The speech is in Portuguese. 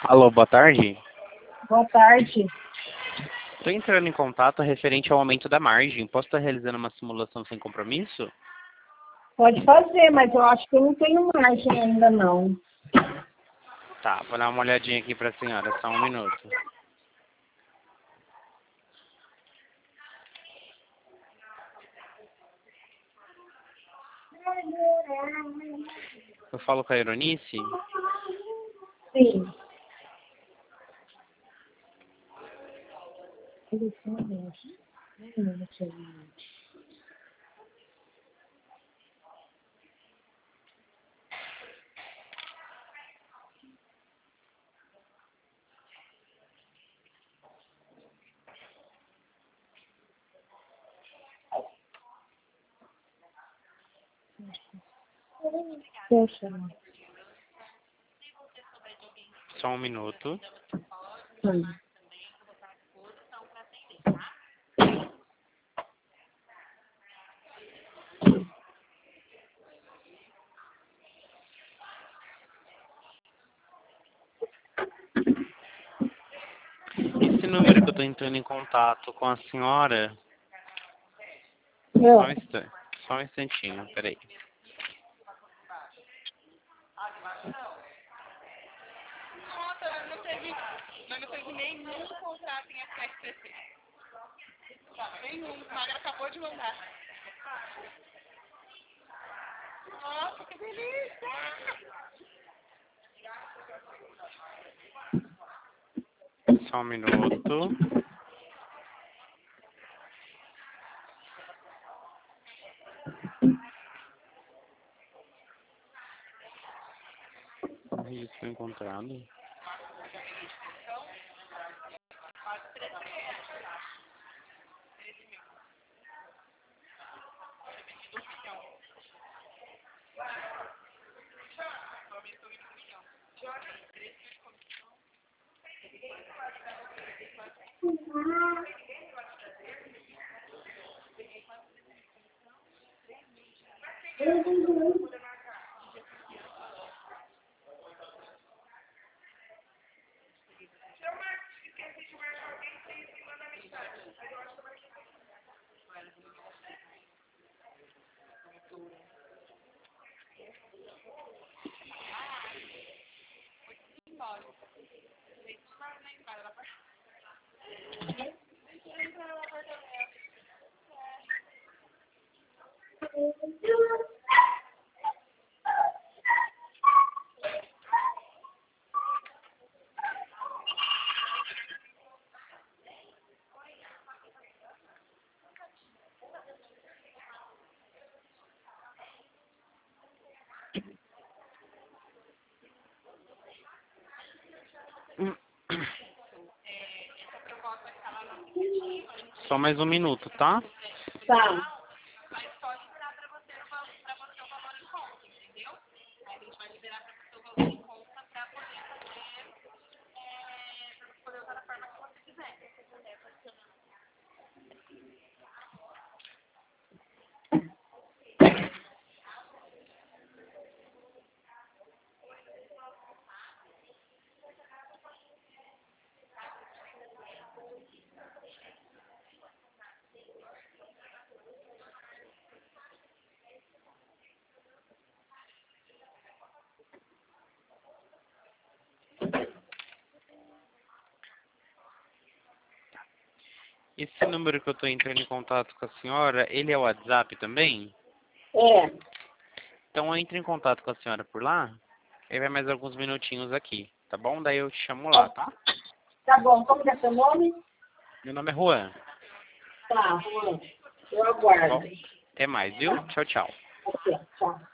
Alô, boa tarde. Boa tarde. Estou entrando em contato referente ao aumento da margem. Posso estar realizando uma simulação sem compromisso? Pode fazer, mas eu acho que eu não tenho margem ainda não. Tá, vou dar uma olhadinha aqui para a senhora, só um minuto. Eu falo com a Ironice? Sim. Poxa. Só um minuto. Esse número que eu estou entrando em contato com a senhora... Só um instantinho, peraí. Não teve nenhum contrato em FSPC. Nenhum. O Magra acabou de mandar. Nossa, que delícia! Só um minuto. Registro encontrado. Só mais um minuto, tá? Tá. Esse número que eu estou entrando em contato com a senhora, ele é o WhatsApp também? É. Então eu entro em contato com a senhora por lá, aí vai mais alguns minutinhos aqui, tá bom? Daí eu te chamo lá, tá? Tá bom. Como que é seu nome? Meu nome é Juan. Tá, Juan. Eu aguardo. Bom, até mais, viu? Tchau, tchau. Ok, tchau.